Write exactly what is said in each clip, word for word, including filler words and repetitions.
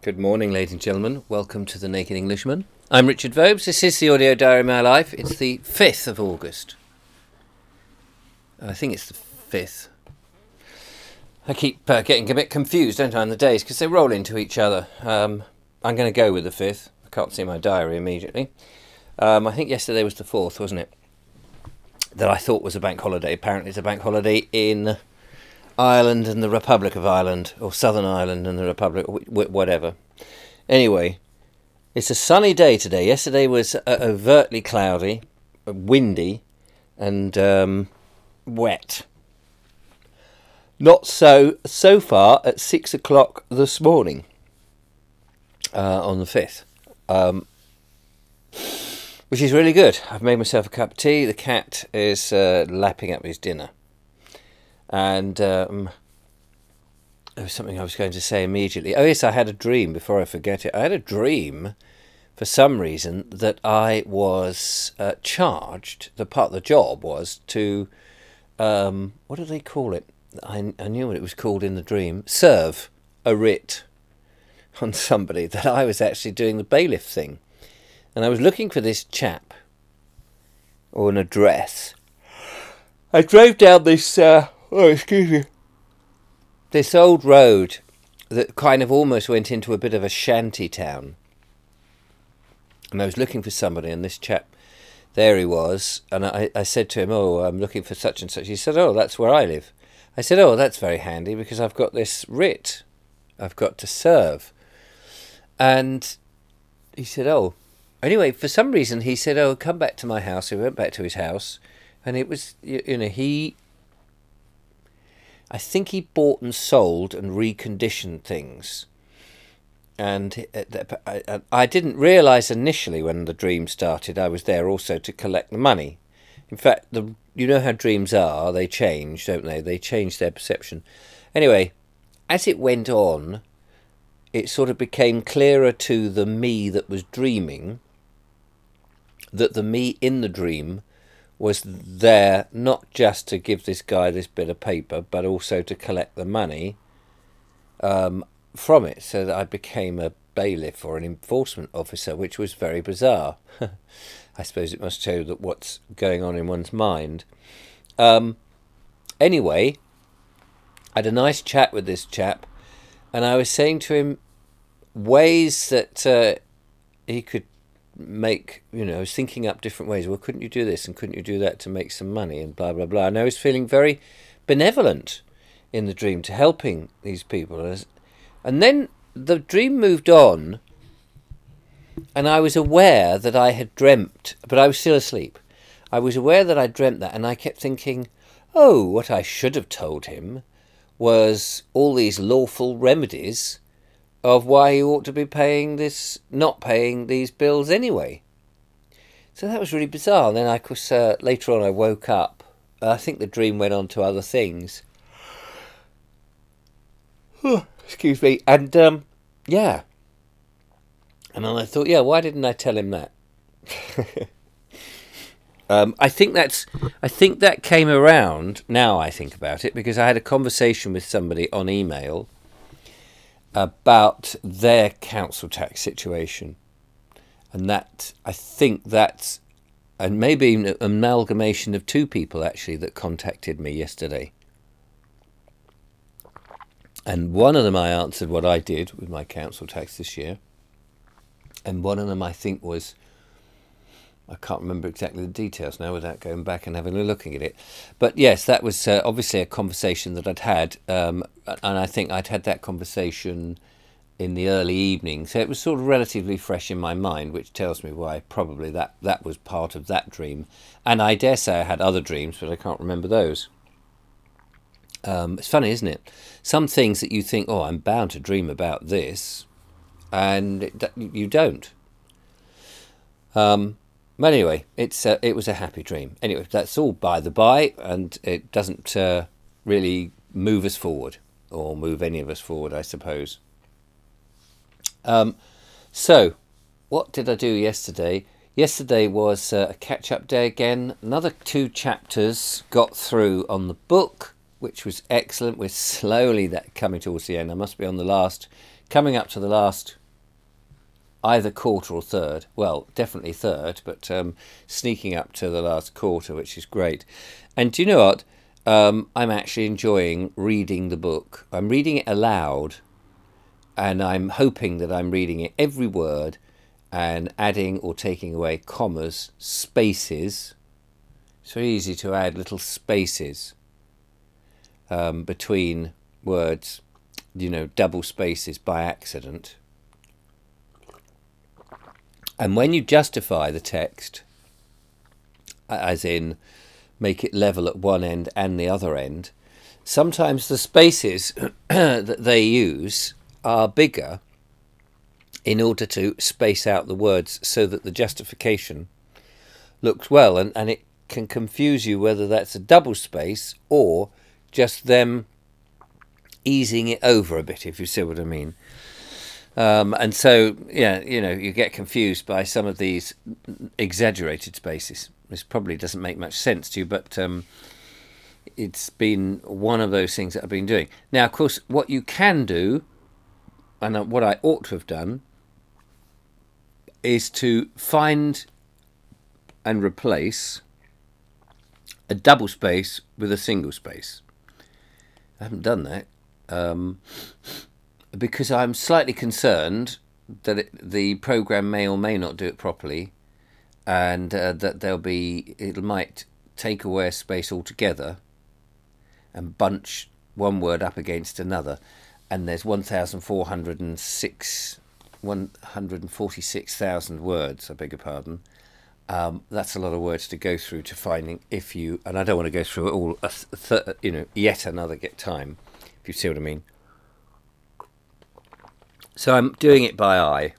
Good morning, ladies and gentlemen. Welcome to The Naked Englishman. I'm Richard Vobes. This is the audio diary of my life. It's the fifth of August. I think it's the fifth. I keep uh, getting a bit confused, don't I, on the days, because they roll into each other. Um, I'm going to go with the fifth. I can't see my diary immediately. Um, I think yesterday was the fourth, wasn't it? That I thought was a bank holiday. Apparently it's a bank holiday in Ireland and the Republic of Ireland, or Southern Ireland and the Republic, whatever. Anyway, it's a sunny day today. Yesterday was uh, overtly cloudy, windy, and um, wet. Not so so far at six o'clock this morning, uh, on the fifth, um, which is really good. I've made myself a cup of tea. The cat is uh, lapping up his dinner. And um, there was something I was going to say immediately. Oh, yes, I had a dream, before I forget it. I had a dream, for some reason, that I was uh, charged, the part of the job was to, um, what do they call it? I, I knew what it was called in the dream. Serve a writ on somebody, that I was actually doing the bailiff thing. And I was looking for this chap, or an address. I drove down this... Uh, Oh, excuse me. This old road that kind of almost went into a bit of a shanty town. And I was looking for somebody, and this chap, there he was. And I, I said to him, oh, I'm looking for such and such. He said, oh, that's where I live. I said, oh, that's very handy, because I've got this writ I've got to serve. And he said, oh. Anyway, for some reason, he said, oh, come back to my house. He went back to his house. And it was, you, you know, he... I think he bought and sold and reconditioned things. And I didn't realise initially when the dream started I was there also to collect the money. In fact, the you know how dreams are, they change, don't they? They change their perception. Anyway, as it went on, it sort of became clearer to the me that was dreaming that the me in the dream was there not just to give this guy this bit of paper, but also to collect the money um, from it, so that I became a bailiff or an enforcement officer, which was very bizarre. I suppose it must show that what's going on in one's mind. Um, anyway, I had a nice chat with this chap, and I was saying to him ways that uh, he could make, you know, I was thinking up different ways. Well, couldn't you do this and couldn't you do that to make some money and blah, blah, blah. And I was feeling very benevolent in the dream to helping these people. And then the dream moved on, and I was aware that I had dreamt, but I was still asleep. I was aware that I dreamt that, and I kept thinking, oh, what I should have told him was all these lawful remedies of why he ought to be paying this, not paying these bills anyway. So that was really bizarre. And then, of course, uh, later on I woke up. I think the dream went on to other things. Excuse me. And, um, yeah. And then I thought, yeah, why didn't I tell him that? um, I think that's, I think that came around, now I think about it, because I had a conversation with somebody on email about their council tax situation, and that I think that's, and maybe an amalgamation of two people actually that contacted me yesterday, and one of them I answered what I did with my council tax this year, and one of them I think was, I can't remember exactly the details now without going back and having a looking at it. But yes, that was uh, obviously a conversation that I'd had, um, and I think I'd had that conversation in the early evening. So it was sort of relatively fresh in my mind, which tells me why probably that, that was part of that dream. And I dare say I had other dreams, but I can't remember those. Um, it's funny, isn't it? Some things that you think, oh, I'm bound to dream about this, and it, you don't. Um... But anyway, it's uh, it was a happy dream. Anyway, that's all by the by, and it doesn't uh, really move us forward, or move any of us forward, I suppose. Um, so, what did I do yesterday? Yesterday was uh, a catch-up day again. Another two chapters got through on the book. which was excellent. We're slowly that coming towards the end. I must be on the last, coming up to the last, either quarter or third. Well, definitely third, but um, sneaking up to the last quarter, which is great. And do you know what? Um, I'm actually enjoying reading the book. I'm reading it aloud, and I'm hoping that I'm reading it every word and adding or taking away commas, spaces. It's very easy to add little spaces um, between words, you know, double spaces by accident. And when you justify the text, as in make it level at one end and the other end, sometimes the spaces that they use are bigger in order to space out the words so that the justification looks well. And, and it can confuse you whether that's a double space or just them easing it over a bit, if you see what I mean. Um, and so, yeah, you know, you get confused by some of these exaggerated spaces. This probably doesn't make much sense to you, but um, it's been one of those things that I've been doing. Now, of course, what you can do, and what I ought to have done, is to find and replace a double space with a single space. I haven't done that. Um... because I'm slightly concerned that it, the program may or may not do it properly, and uh, that there'll be it might take away a space altogether and bunch one word up against another, and there's one thousand four hundred six one hundred forty-six thousand words, I beg your pardon. Um, that's a lot of words to go through to finding if you, and I don't want to go through it all, a th- th- you know, yet another get time, if you see what I mean. So I'm doing it by eye,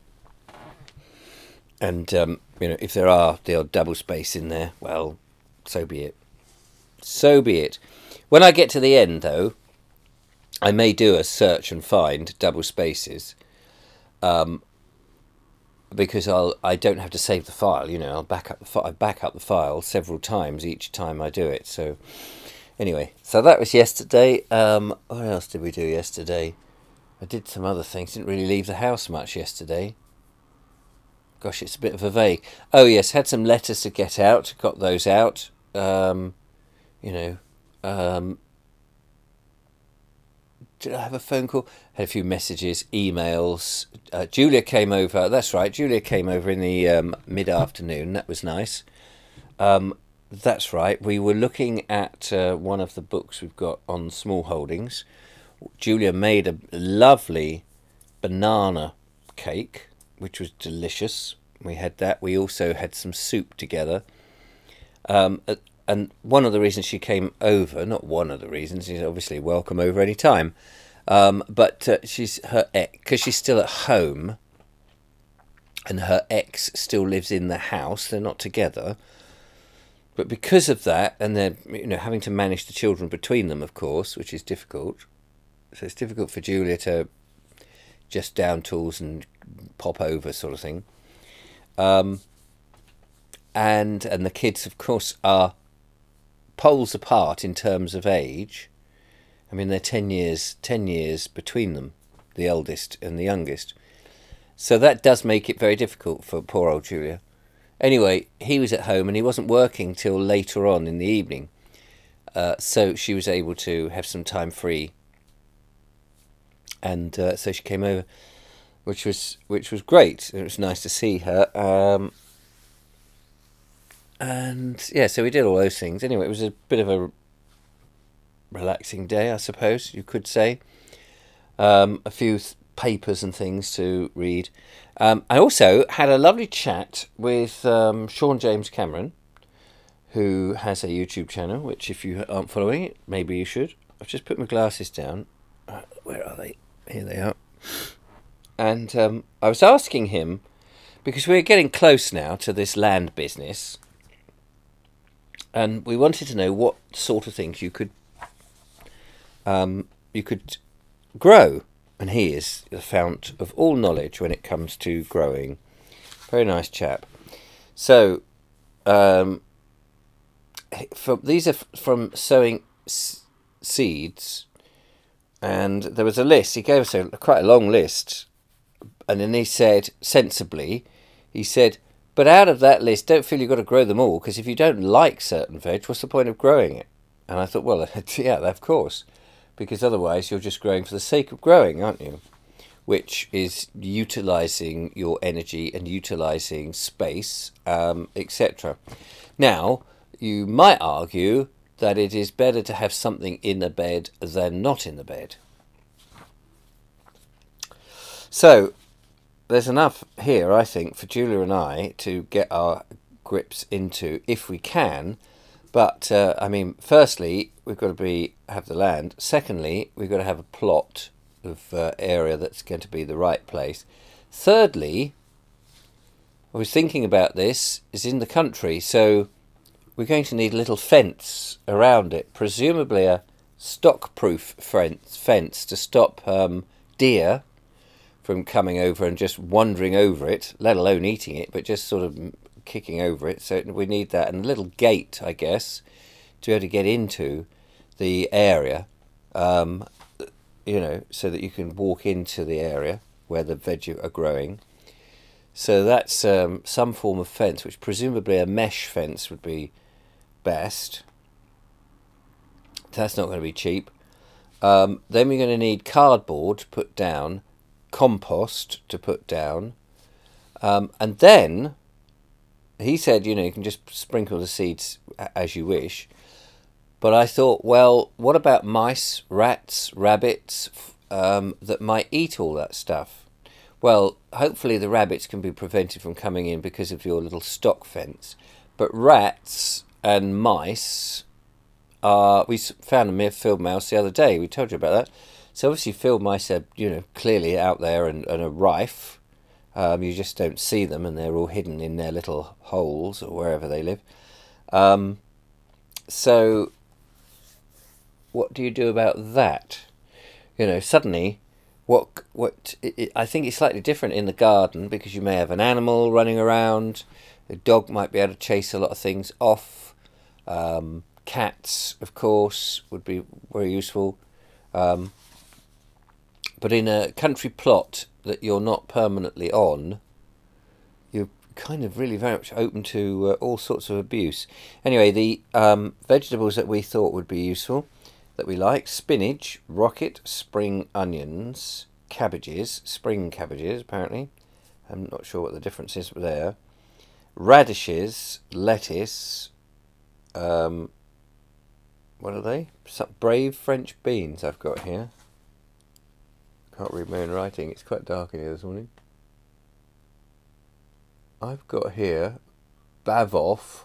and um, you know, if there are the odd double space in there, well, so be it. So be it. When I get to the end, though, I may do a search and find double spaces, um, because I'll I don't have to save the file. You know, I'll back up the fi- I back up the file several times each time I do it. So anyway, so that was yesterday. Um, what else did we do yesterday? I did some other things. Didn't really leave the house much yesterday. Gosh, it's a bit of a vague. Oh yes, had some letters to get out. Got those out. Um, you know, um, did I have a phone call? Had a few messages, emails. Uh, Julia came over. That's right. Julia came over in the um, mid-afternoon. That was nice. Um, that's right. We were looking at uh, one of the books we've got on small holdings. Julia made a lovely banana cake, which was delicious. We had that. We also had some soup together. Um, and one of the reasons she came over, not one of the reasons, she's obviously welcome over any time, um, but uh, she's her ex, because she's still at home, and her ex still lives in the house. They're not together. But because of that, and they're, you know, having to manage the children between them, of course, which is difficult. So it's difficult for Julia to just down tools and pop over sort of thing. Um, and and the kids, of course, are poles apart in terms of age. I mean, they're ten years, ten years between them, the eldest and the youngest. So that does make it very difficult for poor old Julia. Anyway, he was at home and he wasn't working till later on in the evening. Uh, so she was able to have some time free. And uh, so she came over, which was which was great. It was nice to see her. Um, and yeah, so we did all those things. Anyway, it was a bit of a relaxing day, I suppose you could say. Um, a few th- papers and things to read. Um, I also had a lovely chat with um, Sean James Cameron, who has a YouTube channel, which if you aren't following it, maybe you should. I've just put my glasses down. Uh, where are they? Here they are. And um, I was asking him, because we're getting close now to this land business, and we wanted to know what sort of things you could um, you could grow. And he is the fount of all knowledge when it comes to growing. Very nice chap. So, um, from these are from sowing seeds, and there was a list. He gave us a quite a long list, and then he said, sensibly, he said, but out of that list, don't feel you've got to grow them all, because if you don't like certain veg, what's the point of growing it? And I thought, well, yeah, of course, because otherwise you're just growing for the sake of growing, aren't you? Which is utilising your energy and utilising space, um, et cetera. Now, you might argue that it is better to have something in the bed than not in the bed. So, there's enough here, I think, for Julia and I to get our grips into, if we can. But, uh, I mean, firstly, we've got to be have the land. Secondly, we've got to have a plot of uh, area that's going to be the right place. Thirdly, I was thinking about this, is in the country, so we're going to need a little fence around it, presumably a stock-proof fence to stop um, deer from coming over and just wandering over it, let alone eating it, but just sort of kicking over it. So we need that, and a little gate, I guess, to be able to get into the area, um, you know, so that you can walk into the area where the veg are growing. So that's um, some form of fence, which presumably a mesh fence would be best. That's not going to be cheap. Um, then we're going to need cardboard to put down, compost to put down, um, and then he said, you know, you can just sprinkle the seeds as you wish. But I thought, well, what about mice, rats, rabbits um, that might eat all that stuff? Well, hopefully the rabbits can be prevented from coming in because of your little stock fence. But rats and mice are... We found a field mouse the other day. We told you about that. So obviously field mice are, you know, clearly out there and, and are rife. Um, you just don't see them, and they're all hidden in their little holes or wherever they live. Um, so... What do you do about that? You know, suddenly, what what it, it, I think it's slightly different in the garden, because you may have an animal running around. A dog might be able to chase a lot of things off. Um, cats, of course, would be very useful. Um, but in a country plot that you're not permanently on, you're kind of really very much open to uh, all sorts of abuse. Anyway, the um, vegetables that we thought would be useful, that we like: spinach, rocket, spring onions, cabbages, spring cabbages apparently, I'm not sure what the difference is there, radishes, lettuce, um, what are they? Some brave French beans I've got here. Can't read my own writing, it's quite dark in here this morning. I've got here bavoff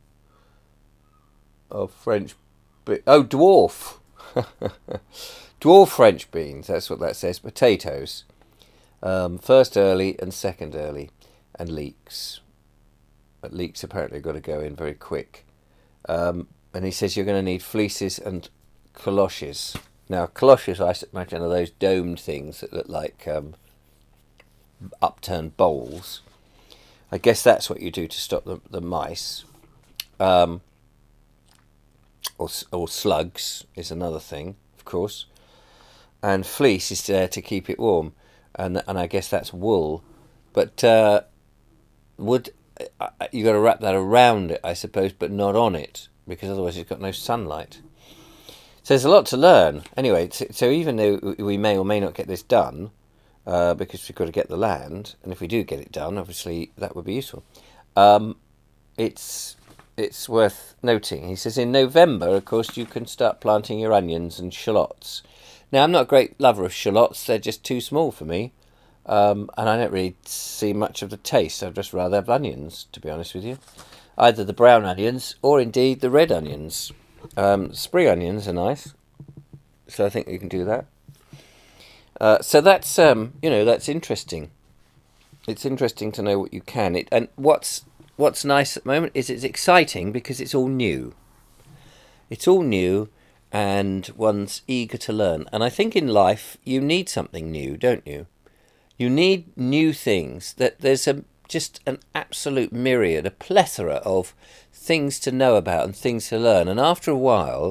of French be- oh dwarf dwarf French beans, that's what that says. Potatoes, um, first early and second early, and leeks. But leeks apparently got to go in very quick. Um, and he says you're going to need fleeces and cloches. Now, cloches, I imagine, are those domed things that look like um, upturned bowls. I guess that's what you do to stop the, the mice. Um, or, or slugs is another thing, of course. And fleece is there to keep it warm. And and I guess that's wool. But uh, would uh, you got to wrap that around it, I suppose, but not on it, because otherwise it's got no sunlight. So there's a lot to learn. Anyway, so, so even though we may or may not get this done, uh, because we've got to get the land, and if we do get it done, obviously that would be useful. Um, it's it's worth noting. He says in November, of course, you can start planting your onions and shallots. Now, I'm not a great lover of shallots. They're just too small for me. Um, and I don't really see much of the taste. I'd just rather have onions, to be honest with you. Either the brown onions or indeed the red onions. Um, spring onions are nice. So I think you can do that. Uh, so that's, um, you know, that's interesting. It's interesting to know what you can. It, and what's what's nice at the moment is it's exciting because it's all new. It's all new and one's eager to learn. And I think in life you need something new, don't you? You need new things. That there's a just an absolute myriad, a plethora of things to know about and things to learn. And after a while,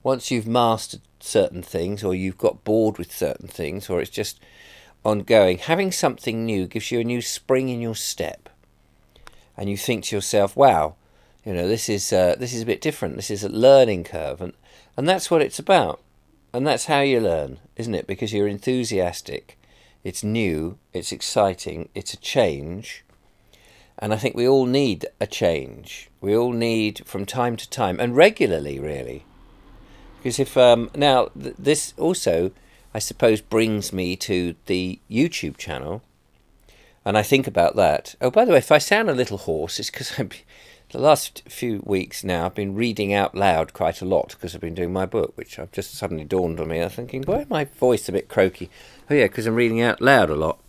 once you've mastered certain things, or you've got bored with certain things, or it's just ongoing, having something new gives you a new spring in your step. And you think to yourself, wow, you know, this is uh, this is a bit different. This is a learning curve. And, and that's what it's about. And that's how you learn, isn't it? Because you're enthusiastic. It's new. It's exciting. It's a change. And I think we all need a change. We all need, from time to time, and regularly, really. Because if, um, now, th- this also, I suppose, brings me to the YouTube channel. And I think about that. Oh, by the way, if I sound a little hoarse, it's because I've been, the last few weeks now, I've been reading out loud quite a lot because I've been doing my book, which I've just suddenly dawned on me. I'm thinking, why is my voice a bit croaky? Oh, yeah, because I'm reading out loud a lot.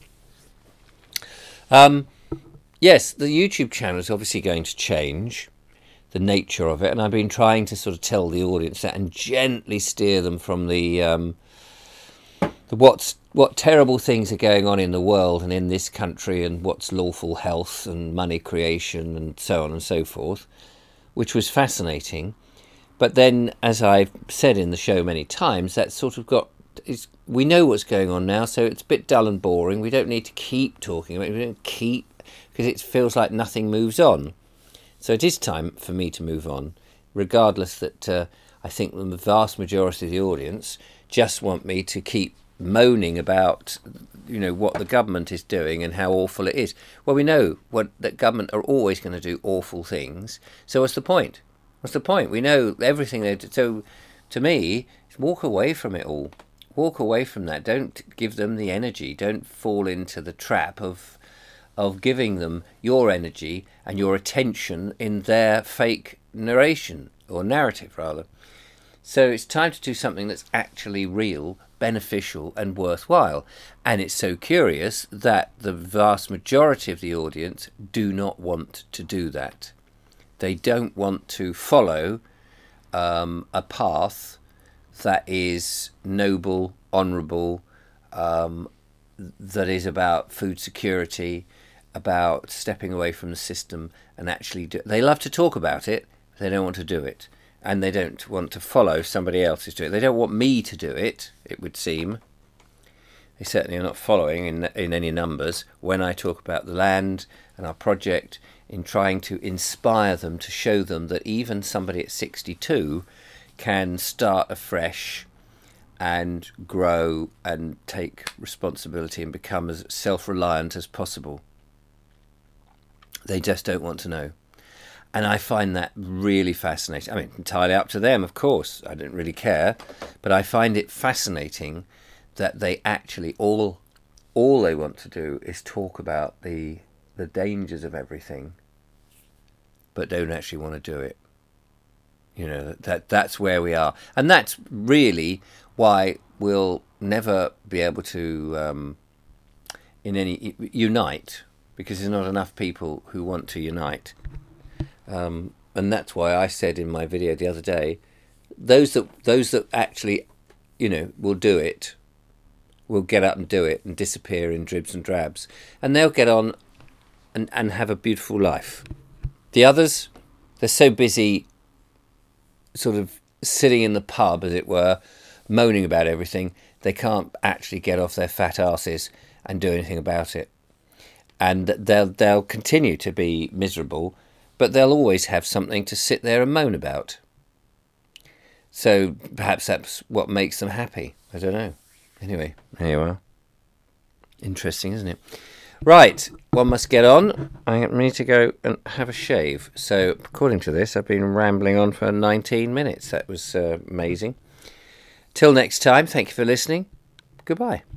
Um, yes, the YouTube channel is obviously going to change the nature of it, and I've been trying to sort of tell the audience that and gently steer them from the... Um, the what's what terrible things are going on in the world and in this country, and what's lawful health and money creation and so on and so forth, which was fascinating. But then, as I've said in the show many times, that sort of got... It's, we know what's going on now, so it's a bit dull and boring. We don't need to keep talking about it. We don't keep... because it feels like nothing moves on. So it is time for me to move on, regardless that uh, I think the vast majority of the audience just want me to keep moaning about, you know, what the government is doing and how awful it is. Well, we know what that government are always going to do awful things. So what's the point? What's the point? We know everything they do. So to me, walk away from it all. Walk away from that. Don't give them the energy. Don't fall into the trap of of giving them your energy and your attention in their fake narration, or narrative rather. So it's time to do something that's actually real, beneficial and worthwhile. And it's so curious that the vast majority of the audience do not want to do that. They don't want to follow um, a path that is noble, honourable, um, that is about food security, about stepping away from the system and actually do. They love to talk about it, but they don't want to do it. And they don't want to follow somebody else's doing it. They don't want me to do it, it would seem. They certainly are not following in in any numbers when I talk about the land and our project, in trying to inspire them, to show them that even somebody at sixty-two can start afresh and grow and take responsibility and become as self-reliant as possible. They just don't want to know. And I find that really fascinating. I mean, entirely up to them, of course. I don't really care. But I find it fascinating that they actually all all they want to do is talk about the the dangers of everything, but don't actually want to do it. You know, that that's where we are. And that's really why we'll never be able to um, in any unite, because there's not enough people who want to unite. Um, and that's why I said in my video the other day, those that those that actually, you know, will do it, will get up and do it and disappear in dribs and drabs, and they'll get on and, and have a beautiful life. The others, they're so busy sort of sitting in the pub, as it were, moaning about everything, they can't actually get off their fat asses and do anything about it. And they'll they'll continue to be miserable, but they'll always have something to sit there and moan about. So perhaps that's what makes them happy. I don't know. Anyway, there you are. Interesting, isn't it? Right, one must get on. I need to go and have a shave. So according to this, I've been rambling on for nineteen minutes. That was uh, amazing. Till next time, thank you for listening. Goodbye.